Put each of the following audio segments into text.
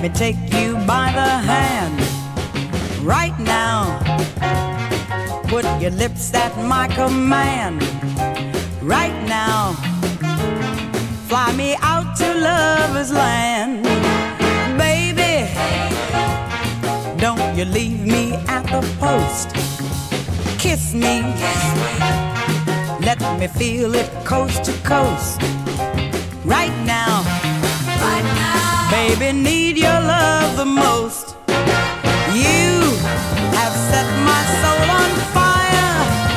take you by the hand. Right now, put your lips at my command. Right now, fly me out to lover's land. Baby, don't you leave me at the post. Kiss me, let me feel it coast to coast. Right now, baby, need your love the most. You have set my soul on fire.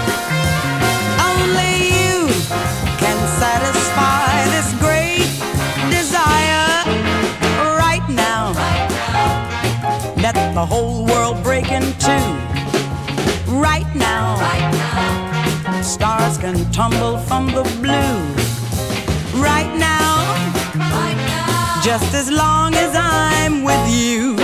Only you can satisfy this great desire. Right now, let the whole world break in two. Right now, stars can tumble from the blue. Right now, just as long as I'm with you.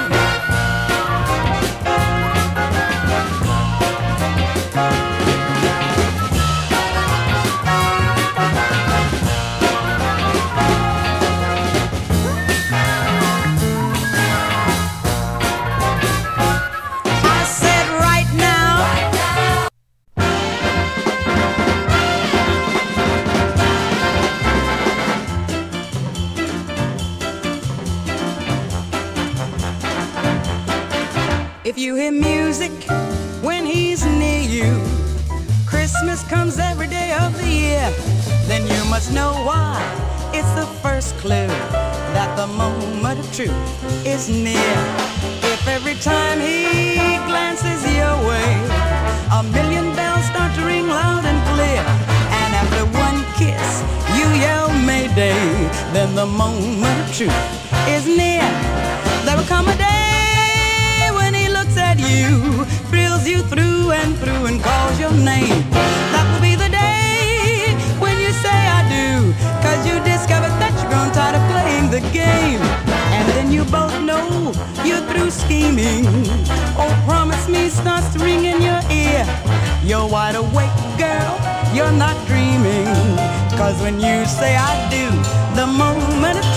If you hear music when he's near you, Christmas comes every day of the year, then you must know why. It's the first clue that the moment of truth is near. If every time he glances your way, a million bells start to ring loud and clear, and after one kiss you yell Mayday, then the moment of truth is near. There will come a day at you, thrills you through and through and calls your name. That will be the day when you say I do, 'cause you discover that you're grown tired of playing the game. And then you both know you're through scheming. Oh, promise me starts to ring in your ear. You're wide awake, girl, you're not dreaming, 'cause when you say I do, the moment